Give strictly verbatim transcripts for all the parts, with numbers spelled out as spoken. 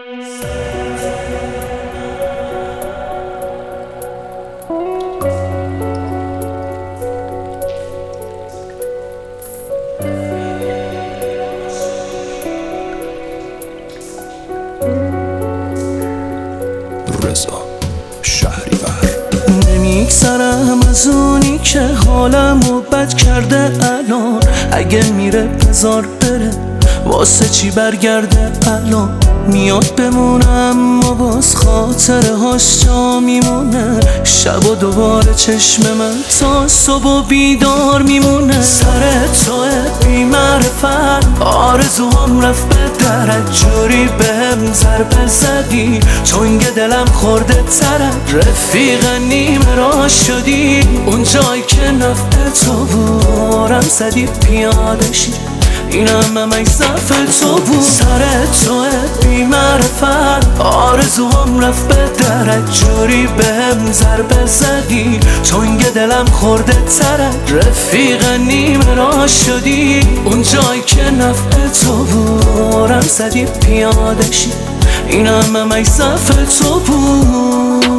رضا شهریور. نمیگذرم از اونی که حالمو بد کرده الان، اگه میره بذار بره، واسه چی برگرده الان؟ میاد بمونم و باز خاطره هاش جا میمونه، شب و دوباره چشم من تا صبح و بیدار میمونه. سر توه بی معرفت، آرزوام رفت به درت، جوری بهم ضربه زدی چونگ دلم خورده ترک. رفیق نیمه راه شدی اون جایی که نفع تو بارم زدی پیاده شی، اینم همه صف تو بود. سر توه بی معرفت، آرزوام رفت به درک، جوری بهم ضربه زدی چونگ دلم خورده ترک. رفیق نیمه راه شدی اون جایی که نفع تو بارم زدی پیاده شی، اینم همه صف تو بود.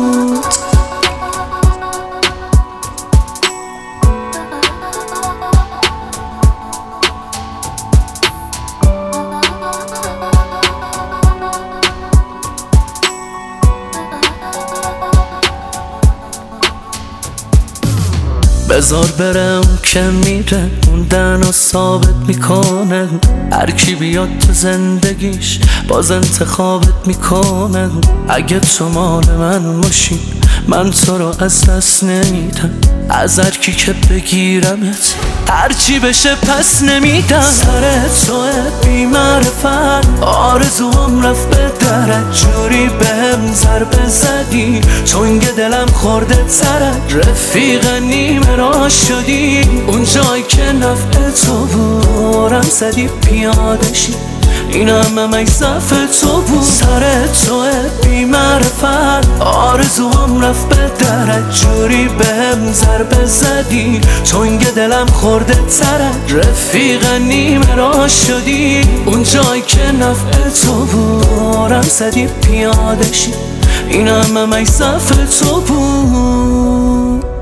بذار برم که میره، موندن و ثابت میکنه، هر کی بیاد تو زندگیش باز انتخابت میکنه. اگه تو مال من باشی من تو رو از دست نمیدم، از هر کی که بگیرمت هر چی بشه پس نمیدم. سر توه بی معرفت، آرزوام رفت به درک، جوری بهم ضربه زدی چونگ دلم خورده ترک. رفیق نیمه راه شدی اون جایی که نفع تو بارم زدی پیاده شی، اینم همه صف تو بود. سر توه بی معرفت، آرزوام رفت به درک، جوری بهم ضربه زدی چونگ دلم خورده ترک. رفیق نیمه راه شدی اون جایی که نفع تو بارم زدی پیاده شی، اینم همه صف تو بود.